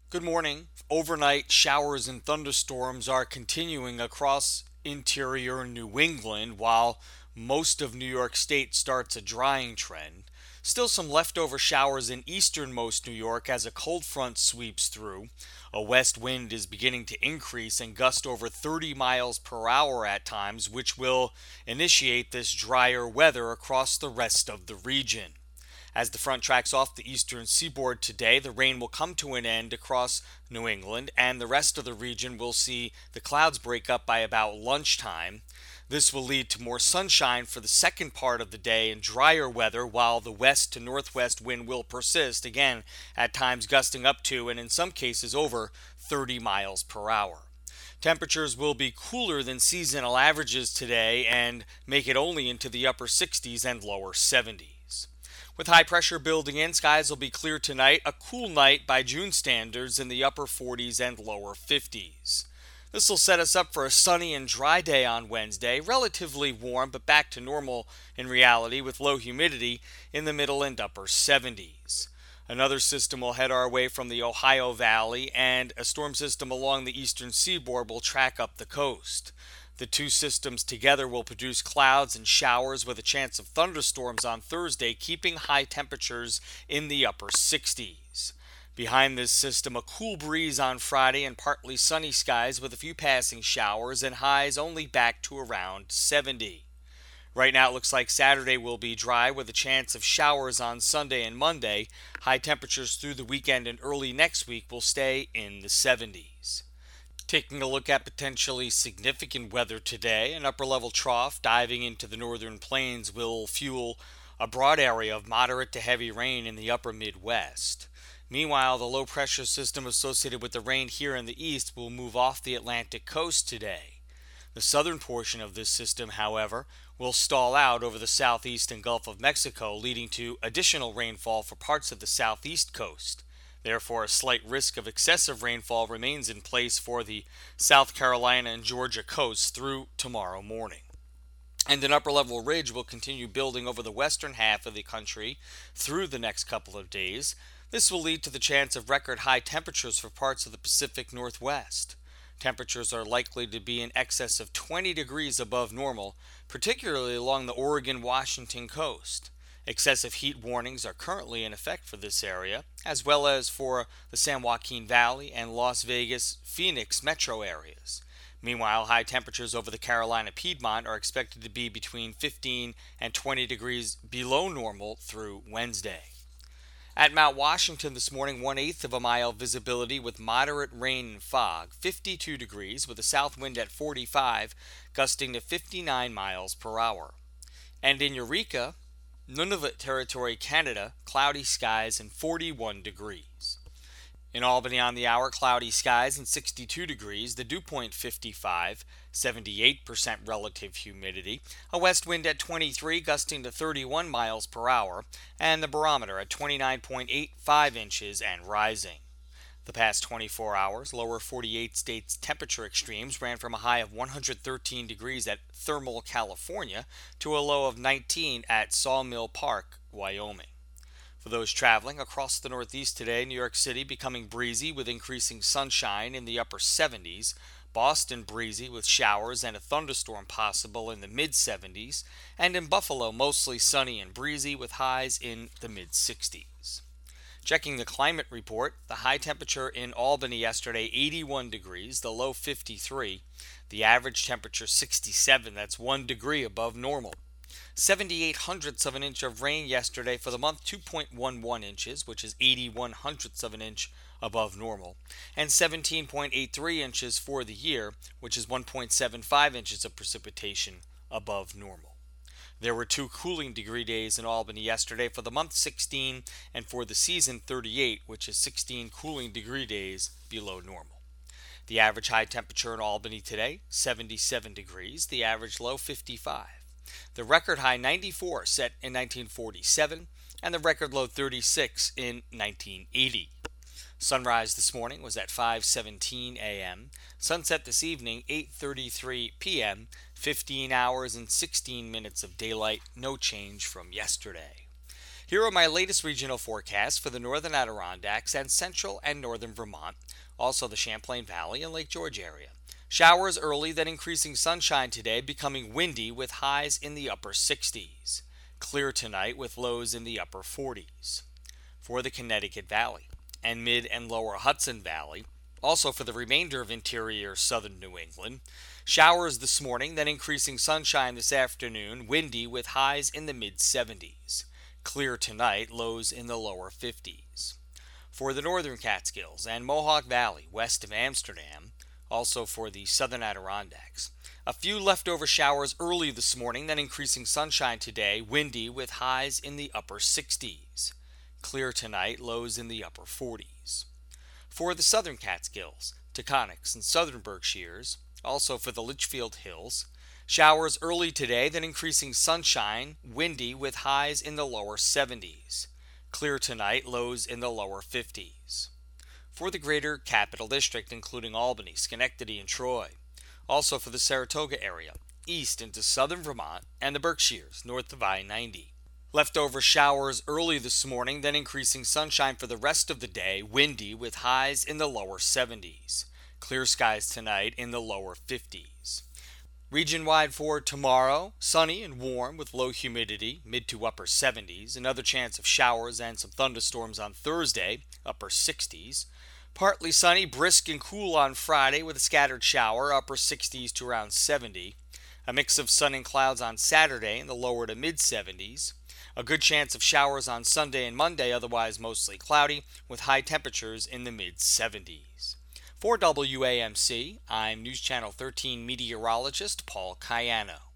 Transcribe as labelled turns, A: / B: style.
A: Good morning. Overnight showers and thunderstorms are continuing across interior New England while most of New York State starts a drying trend. Still some leftover showers in easternmost New York as a cold front sweeps through. A west wind is beginning to increase and gust over 30 miles per hour at times, which will initiate this drier weather across the rest of the region. As the front tracks off the eastern seaboard today, the rain will come to an end across New England, and the rest of the region will see the clouds break up by about lunchtime. This will lead to more sunshine for the second part of the day and drier weather, while the west to northwest wind will persist, again, at times gusting up to and in some cases over 30 miles per hour. Temperatures will be cooler than seasonal averages today and make it only into the upper 60s and lower 70s. With high pressure building in, skies will be clear tonight, a cool night by June standards in the upper 40s and lower 50s. This will set us up for a sunny and dry day on Wednesday, relatively warm but back to normal in reality with low humidity in the middle and upper 70s. Another system will head our way from the Ohio Valley, and a storm system along the eastern seaboard will track up the coast. The two systems together will produce clouds and showers with a chance of thunderstorms on Thursday, keeping high temperatures in the upper 60s. Behind this system, a cool breeze on Friday and partly sunny skies with a few passing showers and highs only back to around 70. Right now, it looks like Saturday will be dry with a chance of showers on Sunday and Monday. High temperatures through the weekend and early next week will stay in the 70s. Taking a look at potentially significant weather today, an upper level trough diving into the northern plains will fuel a broad area of moderate to heavy rain in the upper Midwest. Meanwhile, the low pressure system associated with the rain here in the east will move off the Atlantic coast today. The southern portion of this system, however, will stall out over the southeast and Gulf of Mexico, leading to additional rainfall for parts of the southeast coast. Therefore, a slight risk of excessive rainfall remains in place for the South Carolina and Georgia coasts through tomorrow morning. And an upper level ridge will continue building over the western half of the country through the next couple of days. This will lead to the chance of record high temperatures for parts of the Pacific Northwest. Temperatures are likely to be in excess of 20 degrees above normal, particularly along the Oregon-Washington coast. Excessive heat warnings are currently in effect for this area, as well as for the San Joaquin Valley and Las Vegas, Phoenix metro areas. Meanwhile, high temperatures over the Carolina Piedmont are expected to be between 15 and 20 degrees below normal through Wednesday. At Mount Washington this morning, 1/8 of a mile visibility with moderate rain and fog, 52 degrees with a south wind at 45, gusting to 59 miles per hour. And in Eureka, Nunavut Territory, Canada, cloudy skies and 41 degrees. In Albany on the hour, cloudy skies and 62 degrees, the dew point 55, 78% relative humidity, a west wind at 23 gusting to 31 miles per hour, and the barometer at 29.85 inches and rising. The past 24 hours, lower 48 states temperature extremes ran from a high of 113 degrees at Thermal, California, to a low of 19 at Sawmill Park, Wyoming. For those traveling across the Northeast today, New York City becoming breezy with increasing sunshine in the upper 70s, Boston breezy with showers and a thunderstorm possible in the mid 70s, and in Buffalo mostly sunny and breezy with highs in the mid 60s. Checking the climate report, the high temperature in Albany yesterday 81 degrees, the low 53, the average temperature 67, that's 1 degree above normal. 78 hundredths of an inch of rain yesterday for the month, 2.11 inches, which is 81 hundredths of an inch above normal, and 17.83 inches for the year, which is 1.75 inches of precipitation above normal. There were 2 cooling degree days in Albany yesterday for the month, 16, and for the season 38, which is 16 cooling degree days below normal. The average high temperature in Albany today, 77 degrees, the average low 55. The record high 94 set in 1947, and the record low 36 in 1980. Sunrise this morning was at 5:17 a.m. Sunset this evening 8:33 p.m. 15 hours and 16 minutes of daylight, no change from yesterday. Here are my latest regional forecasts for the northern Adirondacks and central and northern Vermont, also the Champlain Valley and Lake George area. Showers early, then increasing sunshine today, becoming windy with highs in the upper 60s. Clear tonight with lows in the upper 40s. For the Connecticut Valley and mid and lower Hudson Valley, also for the remainder of interior southern New England, showers this morning, then increasing sunshine this afternoon, windy with highs in the mid 70s. Clear tonight, lows in the lower 50s. For the northern Catskills and Mohawk Valley west of Amsterdam, also for the southern Adirondacks, a few leftover showers early this morning, then increasing sunshine today, windy with highs in the upper 60s. Clear tonight, lows in the upper 40s. For the southern Catskills, Taconics, and southern Berkshires, also for the Litchfield Hills, showers early today, then increasing sunshine, windy with highs in the lower 70s. Clear tonight, lows in the lower 50s. For the greater Capital District, including Albany, Schenectady, and Troy, also for the Saratoga area, east into southern Vermont, and the Berkshires, north of I-90. Leftover showers early this morning, then increasing sunshine for the rest of the day, windy with highs in the lower 70s. Clear skies tonight in the lower 50s. Region-wide for tomorrow, sunny and warm with low humidity, mid to upper 70s. Another chance of showers and some thunderstorms on Thursday, upper 60s. Partly sunny, brisk and cool on Friday with a scattered shower, upper 60s to around 70. A mix of sun and clouds on Saturday in the lower to mid 70s. A good chance of showers on Sunday and Monday, otherwise mostly cloudy, with high temperatures in the mid 70s. For WAMC, I'm News Channel 13 meteorologist Paul Cayano.